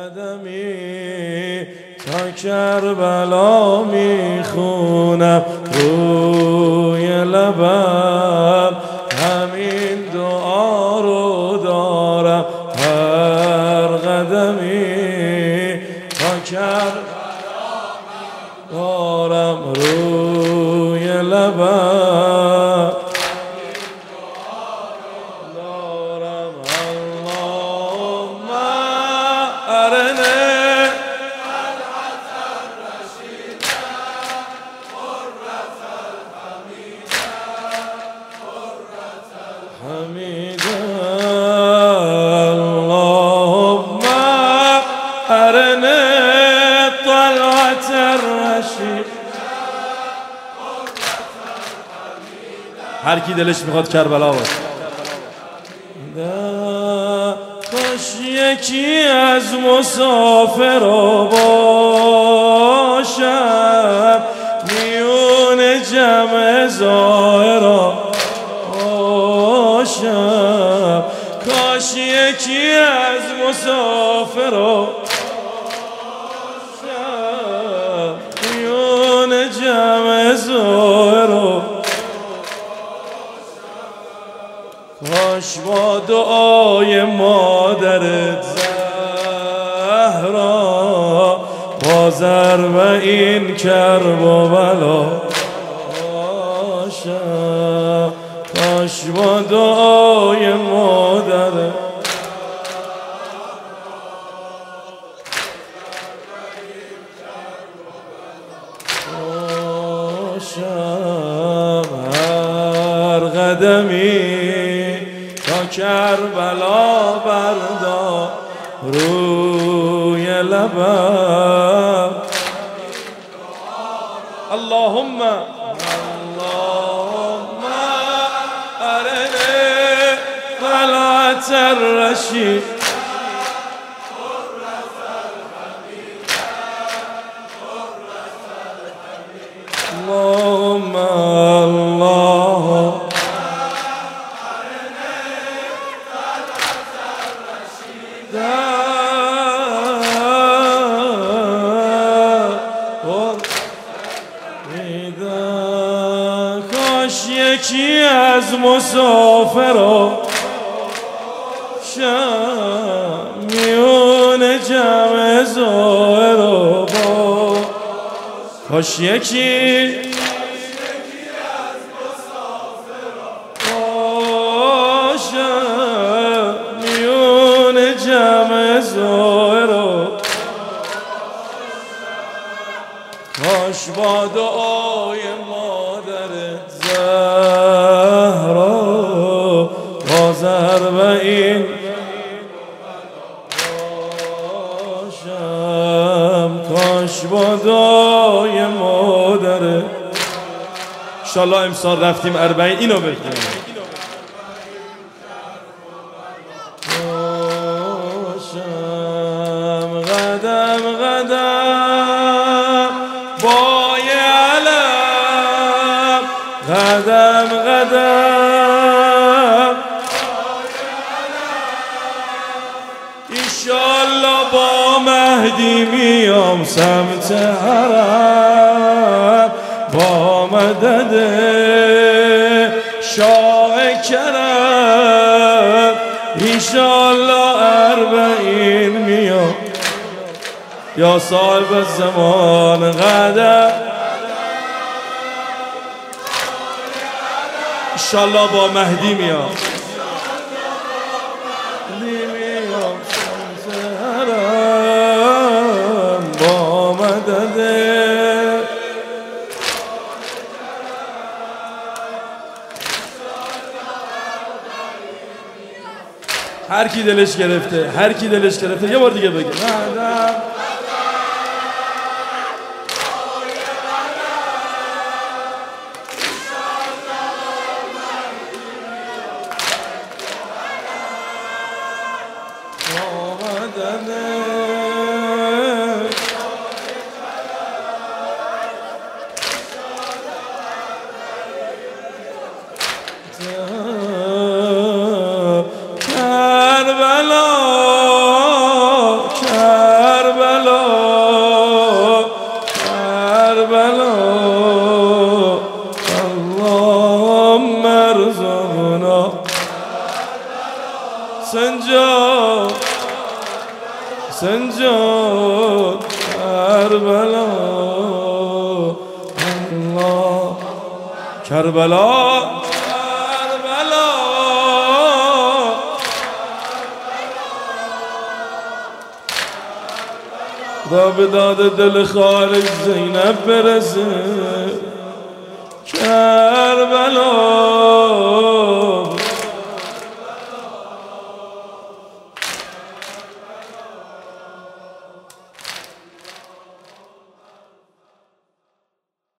قدمی تا کربلا میخونم روی لبم، همین دعا رو دارم هر قدمی تا کربلا دارم روی لبم. اللهم أرنا طلعة الرشيد. هر کی دلش میخواد کربلا باشه. کاش یکی از مسافرا باشم میون جمع زائرا باشم، کاش یکی از مسافرا باشم میون جمع زائرا، کاش با دعای مادرت زهرا با ضرب این کرب و بلا باشم، کاش با دعای مادرت باشم هر قدمی تا کربلا بردار روی لبم. اللهم أرنا طلعة الرشيد. اللهم کاش یکی از مسافرا شم میون جمع زائرا با، کاش یکی از مسافرا باشم میون جمع زائرا، کاش با دعای مادرت زهرا با ضرب این باشم، کاش با دعای مادرت. انشالله امسال رفتیم 40 اینو بکنیم. باشم قدم قدم بای علم، قدم قدم انشالله با مهدی میام سمت حرم، با مدد شاه کرم انشالله 40 میام. یا صاحب الزمان قدم انشالله با مهدی میام با مدد هر کی دلش گرفته، هر کی دلش گرفته یه بار دیگه بگه کربلا سنجاد سنجاد کربلا الله کربلا کربلا خدا به داد دل خارج زینب برسه کربلا